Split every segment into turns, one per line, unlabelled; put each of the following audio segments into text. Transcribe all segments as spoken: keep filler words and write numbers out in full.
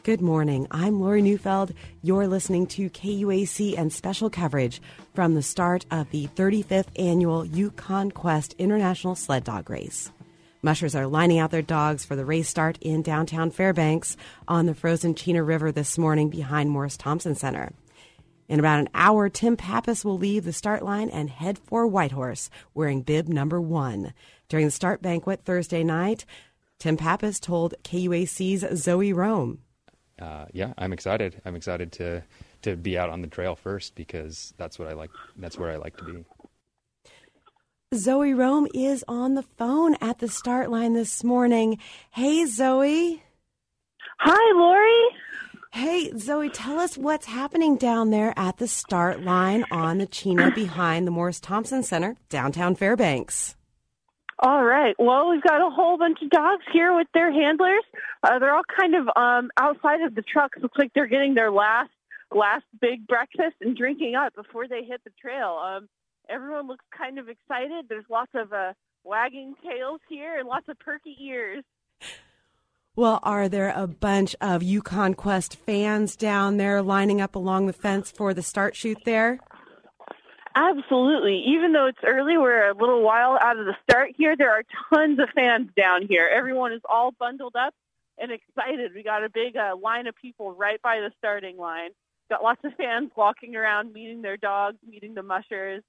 Good morning. I'm Lori Neufeld. You're listening to K U A C and special coverage from the start of the thirty-fifth annual Yukon Quest International Sled Dog Race. Mushers are lining out their dogs for the race start in downtown Fairbanks on the frozen Chena River this morning behind Morris Thompson Center. In about an hour, Tim Pappas will leave the start line and head for Whitehorse, wearing bib number one. During the start banquet Thursday night, Tim Pappas told K U A C's Zoe Rome.
Uh, yeah, I'm excited. I'm excited to, to be out on the trail first because that's what I like. That's where I like to be.
Zoe Rome is on the phone at the start line this morning. Hey, Zoe.
Hi, Lori.
Hey, Zoe, tell us what's happening down there at the start line on the Chena behind the Morris Thompson Center, downtown Fairbanks.
All right. Well, we've got a whole bunch of dogs here with their handlers. Uh, they're all kind of um, outside of the trucks. Looks like they're getting their last last big breakfast and drinking up before they hit the trail. Um, everyone looks kind of excited. There's lots of uh, wagging tails here and lots of perky ears.
Well, are there a bunch of Yukon Quest fans down there lining up along the fence for the start chute there?
Absolutely. Even though it's early, we're a little while out of the start here. There are tons of fans down here. Everyone is all bundled up and excited. We got a big uh, line of people right by the starting line. Got lots of fans walking around, meeting their dogs, meeting the mushers.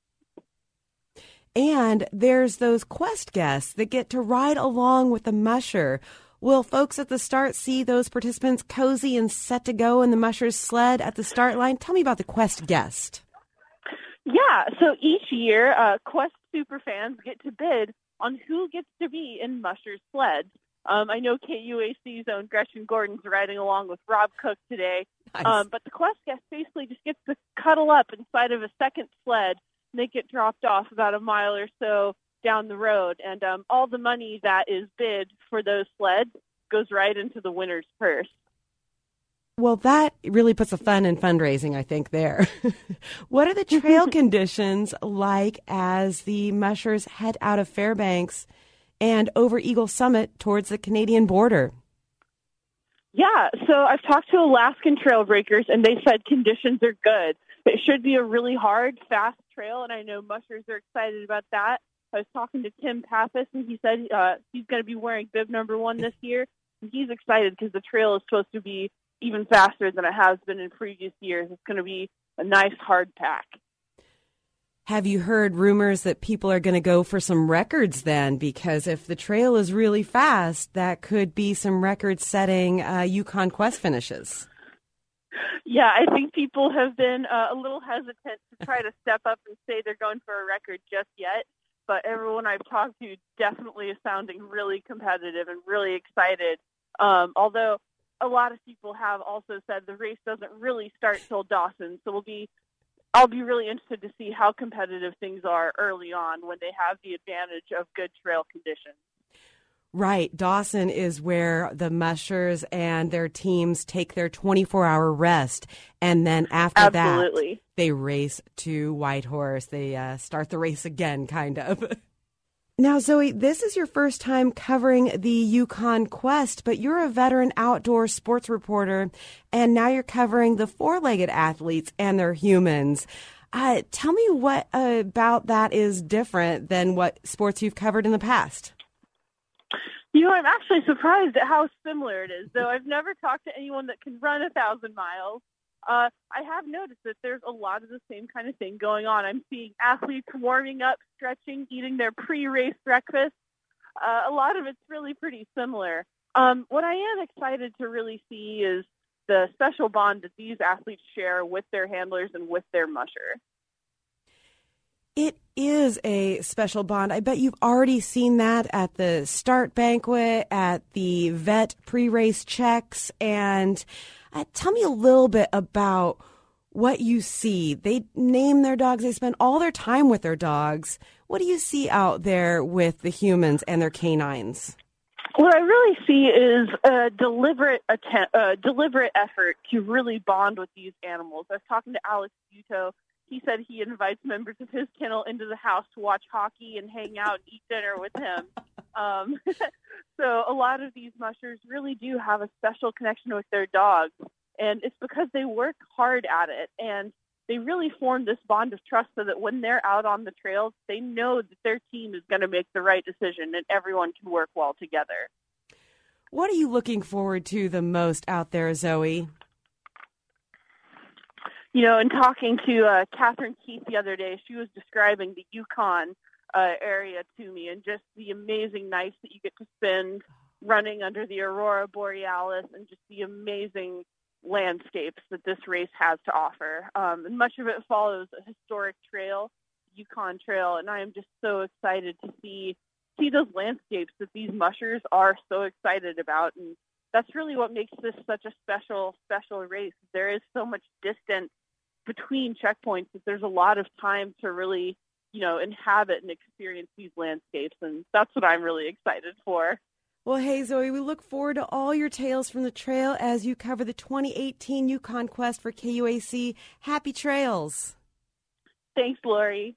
And there's those Quest guests that get to ride along with the musher. Will folks at the start see those participants cozy and set to go in the musher's sled at the start line? Tell me about the Quest guest.
Yeah, so each year, uh, Quest superfans get to bid on who gets to be in Musher's sleds. Um, I know K U A C's own Gretchen Gordon's riding along with Rob Cook today,
Nice.
um, but the Quest guest basically just gets to cuddle up inside of a second sled, and they get dropped off about a mile or so down the road, and um, all the money that is bid for those sleds goes right into the winner's purse.
Well, that really puts a fun in fundraising, I think, there. What are the trail conditions like as the mushers head out of Fairbanks and over Eagle Summit towards the Canadian border?
Yeah, so I've talked to Alaskan trail breakers, and they said conditions are good. It should be a really hard, fast trail, and I know mushers are excited about that. I was talking to Tim Pappas, and he said uh, he's going to be wearing bib number one this year, and he's excited because the trail is supposed to be even faster than it has been in previous years. It's going to be a nice hard pack.
Have you heard rumors that people are going to go for some records then? Because if the trail is really fast, that could be some record-setting uh, Yukon Quest finishes.
Yeah, I think people have been uh, a little hesitant to try to step up and say they're going for a record just yet. But everyone I've talked to definitely is sounding really competitive and really excited. Um, although a lot of people have also said the race doesn't really start till Dawson, so we'll be, I'll be really interested to see how competitive things are early on when they have the advantage of good trail conditions.
Right. Dawson is where the mushers and their teams take their twenty-four hour rest, and then after
Absolutely.
that, they race to Whitehorse. They uh, start the race again, kind of. Now, Zoe, this is your first time covering the Yukon Quest, but you're a veteran outdoor sports reporter, and now you're covering the four-legged athletes and their humans. Uh, tell me what uh, about that is different than what sports you've covered in the past.
You know, I'm actually surprised at how similar it is, though I've never talked to anyone that can run a thousand miles. Uh, I have noticed that there's a lot of the same kind of thing going on. I'm seeing athletes warming up, stretching, eating their pre-race breakfast. Uh, a lot of it's really pretty similar. Um, what I am excited to really see is the special bond that these athletes share with their handlers and with their musher.
It is a special bond. I bet you've already seen that at the start banquet, at the vet pre-race checks, and Uh, tell me a little bit about what you see. They name their dogs. They spend all their time with their dogs. What do you see out there with the humans and their canines?
What I really see is a deliberate attempt, uh, deliberate effort to really bond with these animals. I was talking to Alex Buto. He said he invites members of his kennel into the house to watch hockey and hang out and eat dinner with him. Um, So a lot of these mushers really do have a special connection with their dogs, and it's because they work hard at it, and they really form this bond of trust so that when they're out on the trails, they know that their team is going to make the right decision and everyone can work well together.
What are you looking forward to the most out there, Zoe?
You know, in talking to uh, Catherine Keith the other day, she was describing the Yukon uh, area to me and just the amazing nights that you get to spend running under the Aurora Borealis and just the amazing landscapes that this race has to offer. Um, and much of it follows a historic trail, Yukon Trail, and I am just so excited to see see those landscapes that these mushers are so excited about. And that's really what makes this such a special, special race. There is so much distance between checkpoints that there's a lot of time to really, you know, inhabit and experience these landscapes, and that's what I'm really excited for.
Well, hey, Zoe, we look forward to all your tales from the trail as you cover the twenty eighteen Yukon Quest for K U A C. Happy trails.
Thanks, Lori.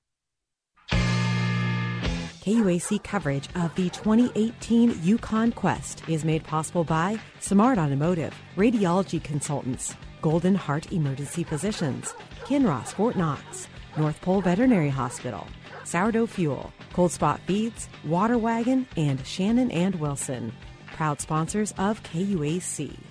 K U A C coverage of the twenty eighteen Yukon Quest is made possible by Smart Automotive, Radiology Consultants, Golden Heart Emergency Physicians, Kinross Fort Knox, North Pole Veterinary Hospital, Sourdough Fuel, Cold Spot Feeds, Water Wagon, and Shannon and Wilson, proud sponsors of K U A C.